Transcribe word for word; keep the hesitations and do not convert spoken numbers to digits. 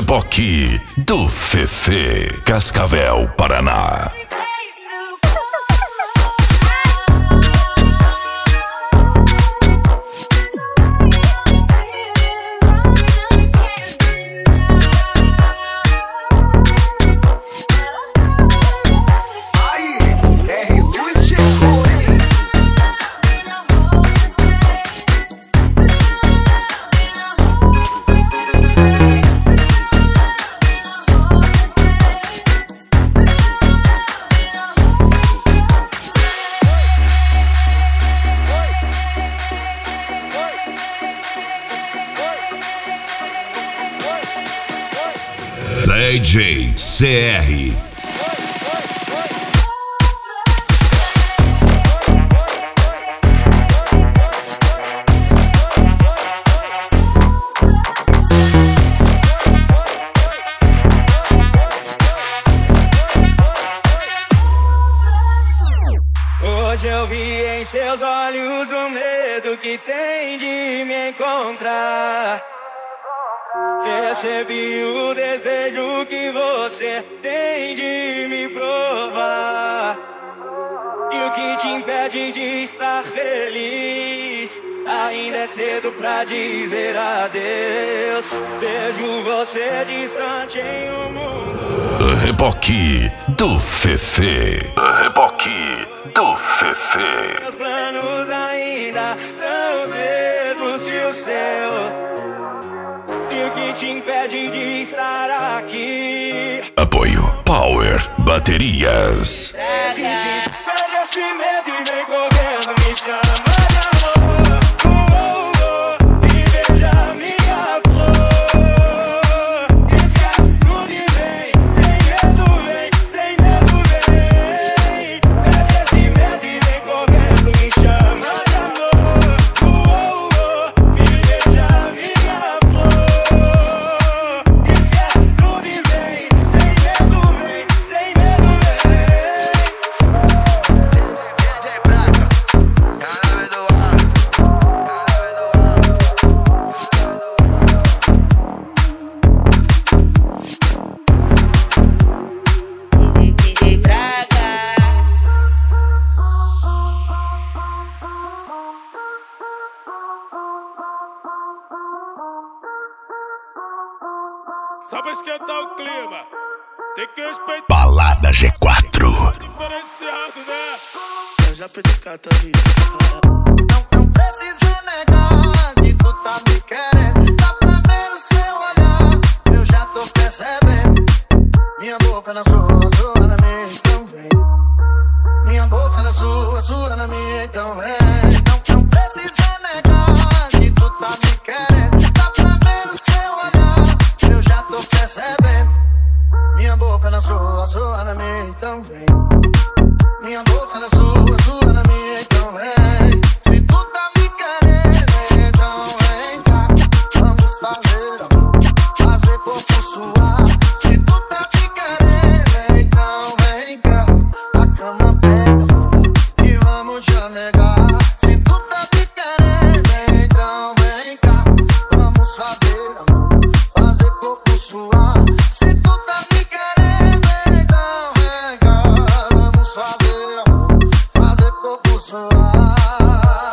Reboque do Fefe, Cascavel, Paraná. D J C R. Hoje eu vi em seus olhos o medo que tem de me encontrar. Percebi o desejo que você tem de me provar. E o que te impede de estar feliz? Ainda é cedo pra dizer adeus. Vejo você distante em um mundo. Reboque do Fefe. Reboque do Fefe. Meus planos ainda são os mesmos que os seus. E o que te impede de estar aqui? Apoio Power Baterias. Pega esse medo e vem correndo, me chama de amor. Oh, oh, oh, e veja minha flor. Esquece tudo e vem, sem medo vem, sem medo vem. Pega esse medo e vem correndo, me chama de amor. Oh, oh, oh, e veja minha flor. Esquece tudo e vem, sem medo vem, sem medo vem. D J Braga, cara do ar, cara do ar, cara do ar. D J Braga. Só pra esquentar o clima, tem que respeitar Balada G quatro. o diferenciado, né? Eu já perdi carta vida. Não, não precisa negar que tu tá me querendo. Dá pra ver no seu olhar, eu já tô percebendo. Minha boca na sua, sua na minha, então vem. Minha boca na sua, sua na minha, então vem. Não, não precisa negar que tu tá me querendo. Dá pra ver no seu olhar, eu já tô percebendo. Minha boca na sua, sua na minha, então vem. Minha boca na sua, sua na minha, então vem. Se tu tá me querendo, então vem cá. Vamos fazer amor, fazer corpo suar. Se tu tá me querendo, então vem cá. A cama pega fogo e vamos já negar. Se tu tá me querendo, então vem cá. Vamos fazer amor, fazer corpo suar. Se tu tá me querendo, então vem cá. Vamos fazer amor, fazer corpo suar.